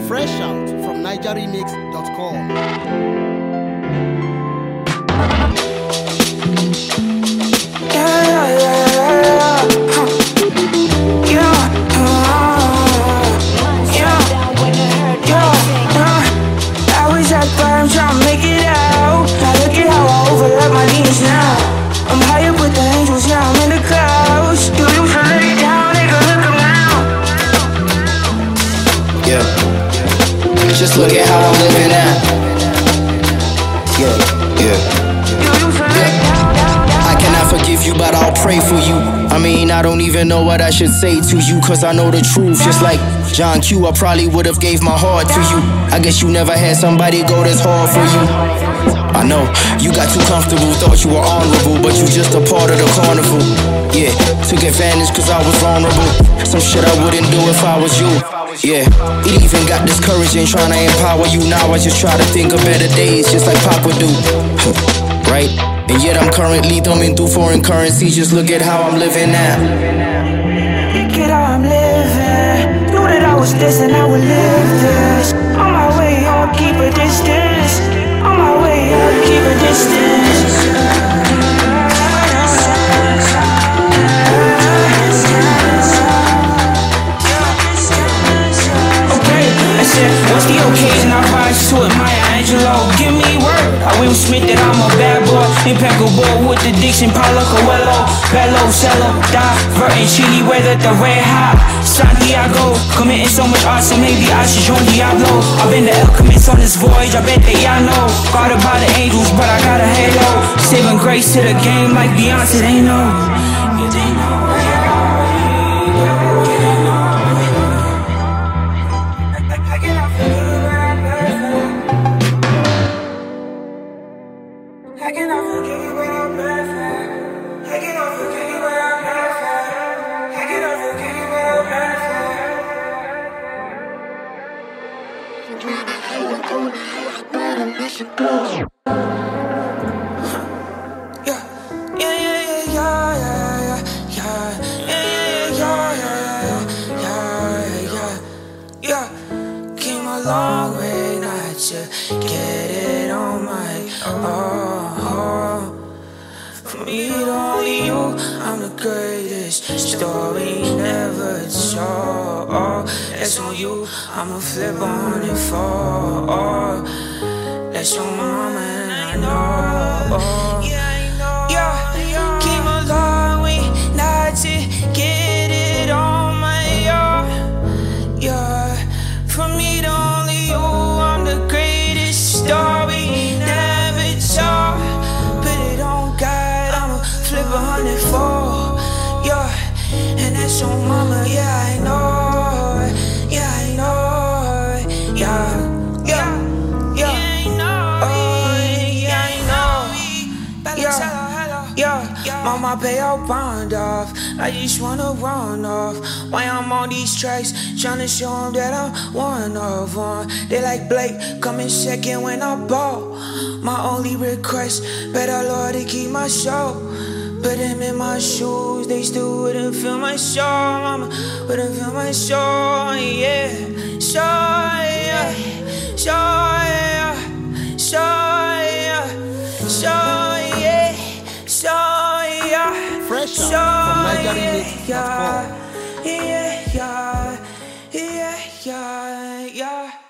Fresh out from nigeremix.com. I'm trying to make it out. Now look at how I overlap my knees now. I'm high up with the angels, yeah, I'm in the clouds. You used to lay down, nigga, look around. Yeah, just look at how I'm living now. Yeah. I cannot forgive you, but I'll pray for you. I mean, I don't even know what I should say to you, cause I know the truth. Just like John Q, I probably would've gave my heart to you. I guess you never had somebody go this hard for you. I know, you got too comfortable, thought you were honorable, but you just a part of the carnival. Yeah, took advantage cause I was vulnerable. Some shit I wouldn't do if I was you. Yeah, it even got discouraging trying to empower you. Now I just try to think of better days, just like Papa do. Right? And yet I'm currently thumbing through foreign currency. Just look at how I'm living now. Look at how I'm living. Knew that I was destined, I would live this. On my way, I'll keep a distance. On my way, I'll keep a distance. Okay, I said, what's the occasion? I rise to it, Maya Angelou. Give me word. I Will Smith that I'm a bad boy. Impeccable with the diction, Paulo Coelho. Bello, cello, diverting chili weather, the red hot. Santiago, committing so much art, so maybe I should join Diablo. I've been the alchemist on this voyage, I bet that y'all know. Guarded by the angels, but I got a halo. Saving grace to the game like Beyonce, they know. They know. I cannot forget you without perfect. I cannot forget you without perfect. I cannot forget you without perfect. Yeah. Came a long way not to get it on my own. From me to only you, I'm the greatest story never told. That's on you, I'ma flip on it for. That's on my mama and I know. Yeah, came a long way not to get it on my own. Yeah, from me to only you, I'm the greatest story never told. Put it on God, I'ma flip 104. Yeah, and that's on mama, yeah, I know. Yeah, I know. Yeah. Mama pay your bond off. I just wanna run off. Why I'm on these tracks, tryna show them that I'm one of one. They like Blake, coming second when I ball. My only request, better Lord to keep my show. Put them in my shoes, they still wouldn't feel my show. Mama wouldn't feel my show, yeah. Show, yeah. Show, yeah. Show, yeah. Show, yeah. Show, yeah. Fresh out from nigeremix.com. Yeah.